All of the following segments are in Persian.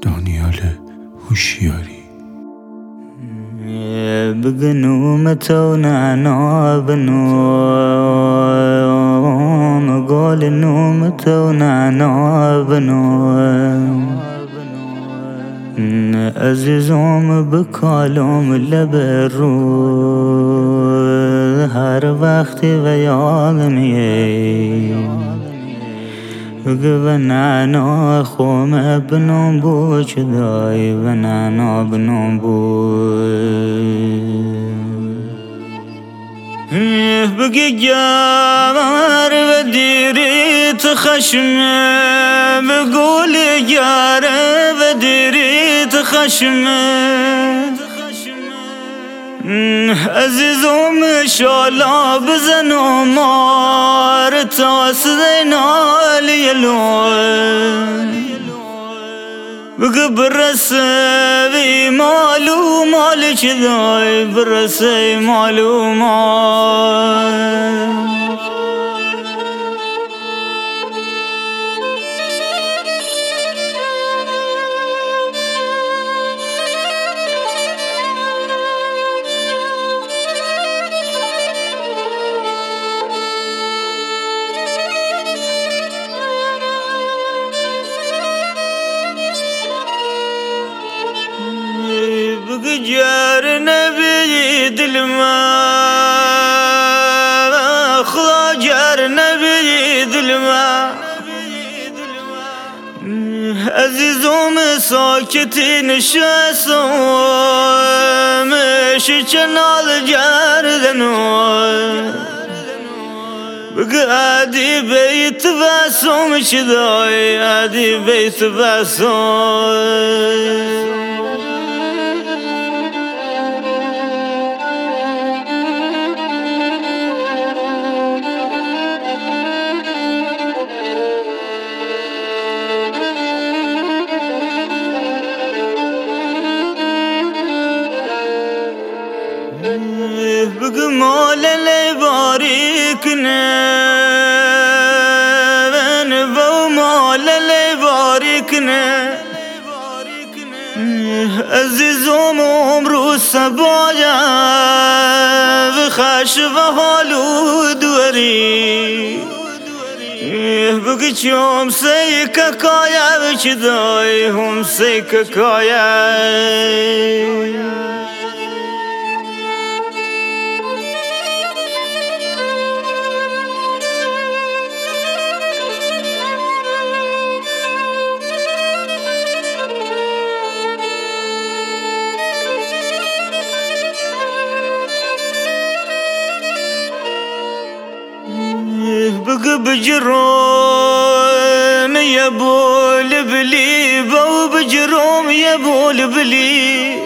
دانیال هوشیاری. بگنوم تو نعنا بنوم قول نوم تو نعنا بنوم عزیزم بکالم لب رو هر وقتی و یادمیه و نعنا خوم بنوم بو چدای و نعنا بنوم بو بگی گمر و دیریت خشم بگول گر و دیریت خشم عزیزم شالا بزن و مار تاس دینالی لون بگه برسه بی مالو مال چدای برسه مالو مال جار نبی دل ما خدا جار نبی دل ما عزیزم ساکتی نشستم شکنال جاردنو بگه عادی بیت بسوم شدای عادی بیت بسوم بگه مال لی باریک نه و مال لی باریک نه عزیزم عمرو سبایا و خش و حالو دوری بگه چوم سی ککایا و چدای هم سی ککایا بگه بجروم یا بول بلی بو بجروم یا بول بلی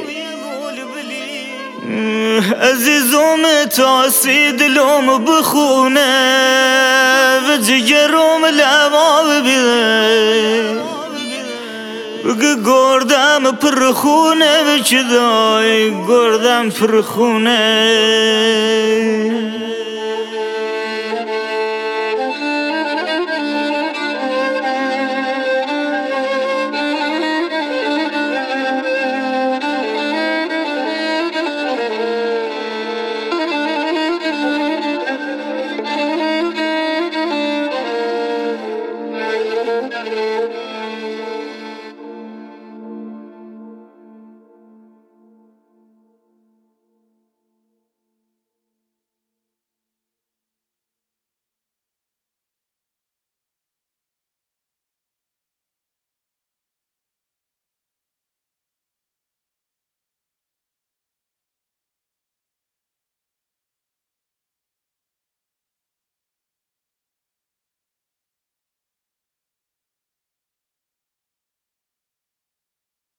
عزیزم تاسی دلوم بخونه و جگروم لباب بیده بگه گردم پرخونه و چدای گردم پرخونه